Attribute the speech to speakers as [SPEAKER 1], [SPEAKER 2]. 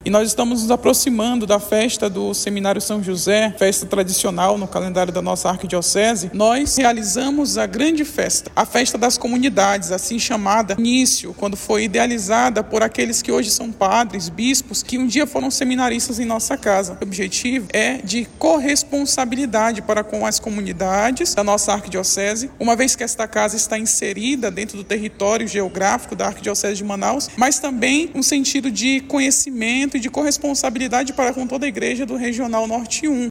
[SPEAKER 1] E nós estamos nos aproximando da festa do Seminário São José, festa tradicional no calendário da nossa arquidiocese. Nós realizamos a grande festa, a festa das comunidades, assim chamada, início, quando foi idealizada por aqueles que hoje são padres, bispos, que um dia foram seminaristas em nossa casa. O objetivo é de corresponsabilidade para com as comunidades da nossa arquidiocese, uma vez que esta casa está inserida dentro do território geográfico da arquidiocese de Manaus, mas também um sentido de conhecimento e de corresponsabilidade para com toda a igreja do Regional Norte 1.